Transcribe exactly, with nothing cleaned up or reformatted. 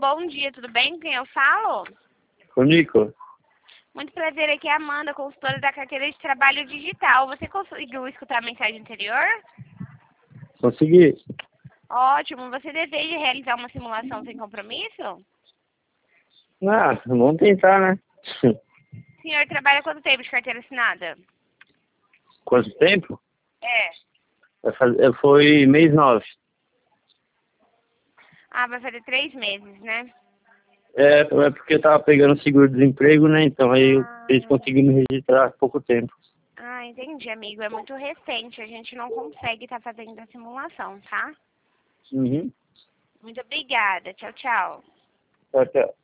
Bom dia, tudo bem? Quem eu falo? Ô, Nico, Muito prazer, aqui é a Amanda, consultora da carteira de trabalho digital. Você conseguiu escutar a mensagem anterior? consegui. Ótimo. Você deseja realizar uma simulação sem compromisso? Ah, vamos tentar, né? O senhor trabalha quanto tempo de carteira assinada? Quanto tempo? É. Vai fazer- Foi mês nove. Ah, vai fazer três meses, né? É, é porque eu tava pegando seguro-desemprego, né? Então aí eu- Ah, eles conseguiram me registrar há pouco tempo. ah, entendi, amigo. É muito recente. A gente não consegue estar fazendo a simulação, tá? Uhum. Muito obrigada. Tchau, tchau. Tchau, tchau.